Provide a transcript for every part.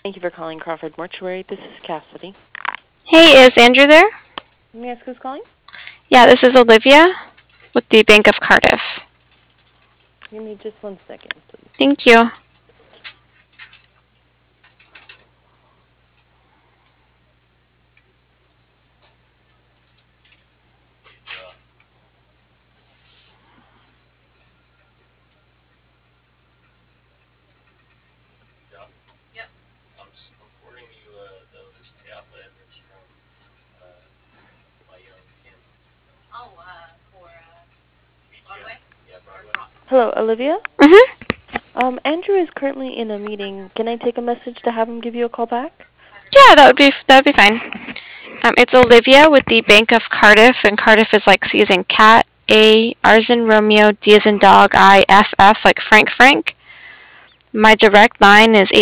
Thank you for calling Crawford Mortuary. This is Cassidy. Hey, is Andrew there? Let me ask who's calling. Yeah, this is Olivia with the Bank of Cardiff. Give me just 1 second, please. Thank you. Hello, Olivia? Mm-hmm. Andrew is currently in a meeting. Can I take a message to have him give you a call back? Yeah, that would be fine. It's Olivia with the Bank of Cardiff, and Cardiff is like C as in cat, A, R as in Romeo, D as in dog, I, F, F, like Frank. My direct line is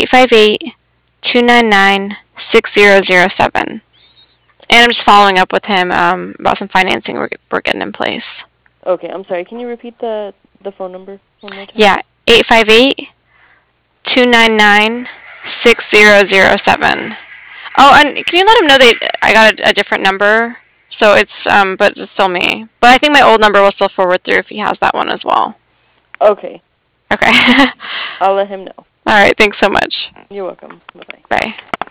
858-299-6007. And I'm just following up with him about some financing we're getting in place. Okay, I'm sorry. Can you repeat the phone number one more time? Yeah, 858-299-6007. Oh, and can you let him know that I got a different number? So it's, but it's still me. But I think my old number will still forward through if he has that one as well. Okay. Okay. I'll let him know. All right, thanks so much. You're welcome. Bye-bye. Bye.